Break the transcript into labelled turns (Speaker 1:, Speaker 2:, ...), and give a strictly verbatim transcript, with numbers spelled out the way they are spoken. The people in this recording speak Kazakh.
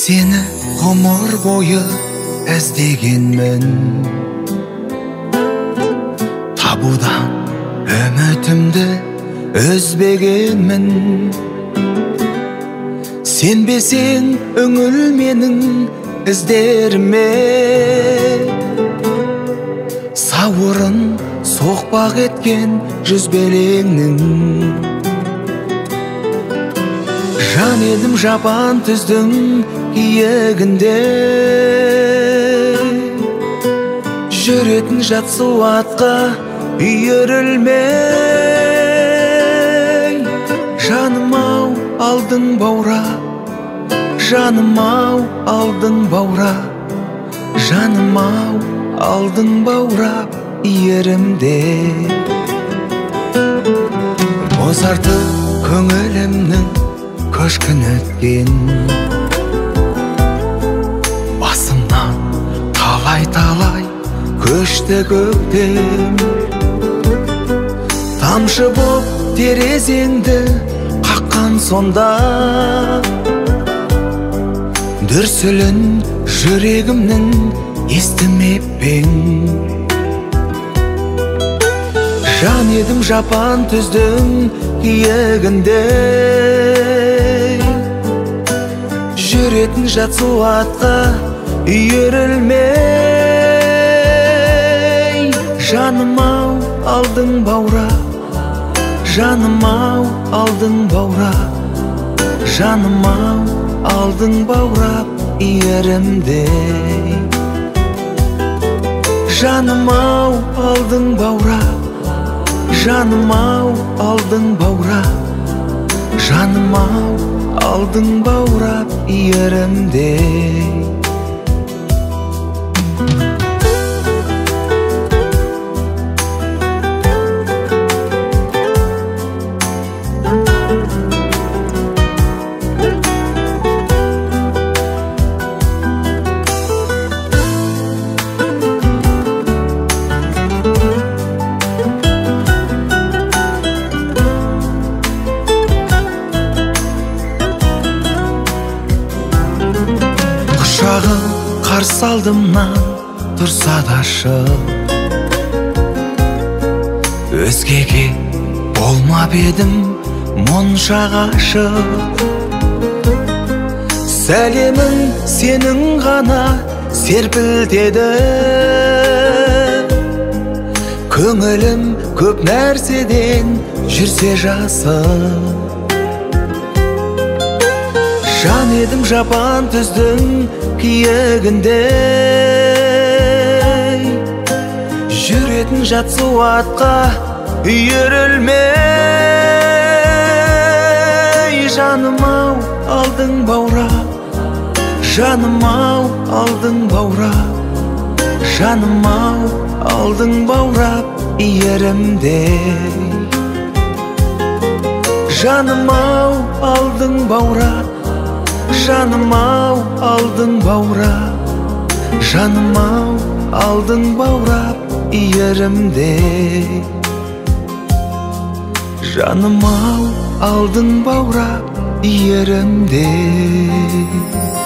Speaker 1: Seni ғұмыр бойы іздегенмін, табудан үмітімді үзбегенмін. Сенбесең үңіл менің іздеріме, сауырын соқпақ еткен жүзбелеңнің. Жан едім жапан түздің киегінде, жүретін жат суатқа үйірілмей. Жаным-ау алдың баурап, жаным-ау алдың баурап, жаным-ау алдың баурап иірімде. Бозарды көңілімнің көшкін өткен, басымнан талай-талай көшті көктем. Тамшы боп терезеңді қаққан сонда, дүрсілін жүрегімнің естімеп пең. Жан едім жапан түздің киегінде, жүретін жат суатқа үйірілмей. Жаным-ау алдың баурап, жаным-ау алдың баурап, жаным-ау алдың баурап иірімде. Жаным-ау алдың баурап, жаным-ау алдың баурап, жаным-ау алдың баурап иірімде. Құшағың қарсы алдымнан тұрса да шық, өзгеге болмап едім мұнша ғашық. Сәлемің сенің ғана серпілтеді, көңілім көп нәрседен жүрсе жасық. Жан едім жапан түздің киегінде, жүретін жат суатқа үйірілмей. Жаным-ау алдың баурап, жаным-ау алдың баурап, жаным-ау алдың баурап иірімде. Жаным-ау алдың баурап, жаным-ау алдың баурап, жаным-ау алдың баурап иірімде. Жаным-ау алдың баурап иірімде.